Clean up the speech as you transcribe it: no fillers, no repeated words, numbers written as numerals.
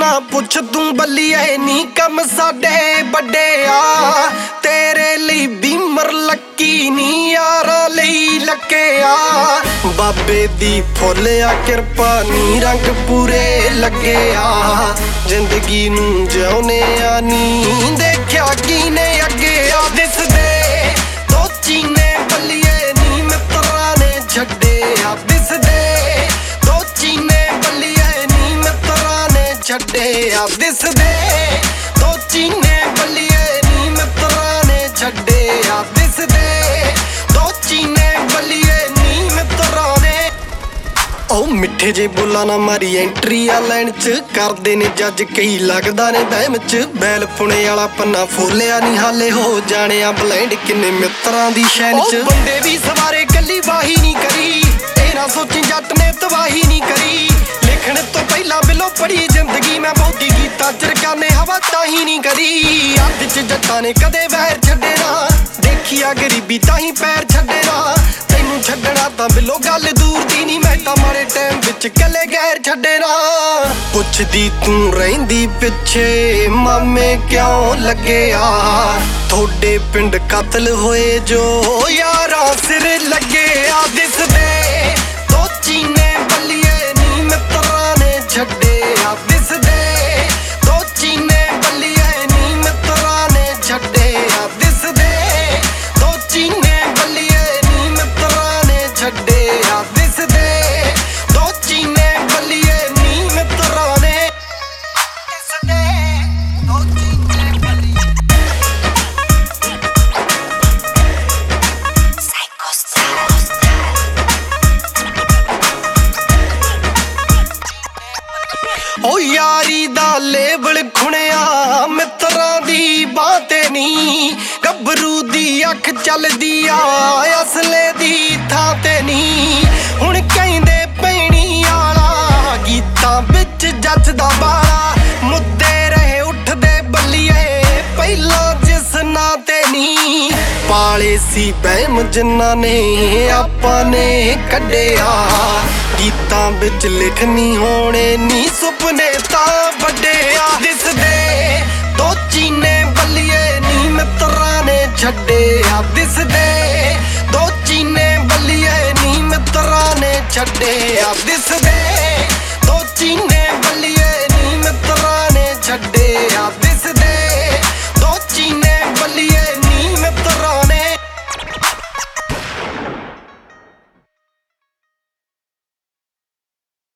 ना पुछ तू बल्लिए नी कम साडे बड़े आ तेरे लिए बीमर लक्की नी यारा लई लके आ बाबे दी फुल आ किरपा नी रंग पूरे लगे आ जिंदगी नू जिउने आ नी देखिया कीने अगे आ दिसदे दो चीने बल्लिए नी मित्रा ने छड्डे आ दिसदे दो चीने बल्लिए नी मित्रा ने छड्डे आ दिसदे दो चीने बल्लिए नी मित्रा ने छड्डे आ दिसदे दो चीने बल्लिए नी मित्रा ने ओ मिठे जे बोला ना मारी एंट्री आ लाइन च करदे ने जज कई लगदा ने बहम च बैल पुणे वाला पन्ना फोलिया नी हाले हो जाने आ ब्लेंड किन्ने मित्रां दी शैन च बंदे भी सवारे कल्ली वाही नी करी ए ना सोची जट ने तबाही नी करी लिखण तो पहला बिलो पढ़ी जिंदगी मैं बहुती गीता चरकाने हवा ताही नी करी अध च जट्टां ने कदे वैर छड्डे ना देखिया गरीबी ताही पैर छड्डे ना तैनू छड्डना तां बिलो गल दूर दी नी मैं तां मारे टाइम विच कले गैर छड्डे ना पुछदी तू रहिंदी पिछे मामे क्यों लगे आ थोड़े पिंड कतल होए जो यारा सिर लगे आ दिसदे दो चीने बल्लिए नी मित्रा ने छड्डे आ दिसदे दो चीने बल्लिए नी मित्रा ने छड्डे आ दिसदे दो चीने बल्लिए नी मित्रा ने छड्डे आ दिसदे दो चीने बल्लिए नी मित्रा ने दिसदे दो चीने बल्लिए ओ यारी दा लेबल खुणिया मित्रां दी बातें नी गबरू दी अख चलदी आ असले दी थां ते नी हुण कहंदे पैणी आला गीतां विच जचदा बाला मुद्दे रहे उठदे बल्लिए पहला जिस नां ते नी पाले सी बहम जिन्ना ने आपां ने कड्डिया गीतां विच लिखनी होने नी सुपने तां वड्डे आ दिसदे दो चीने बल्लिए नी मित्रा ने छड्डे आ दिसदे दो चीने बल्लिए नी मित्रा ने छड्डे आ दिसदे दो चीने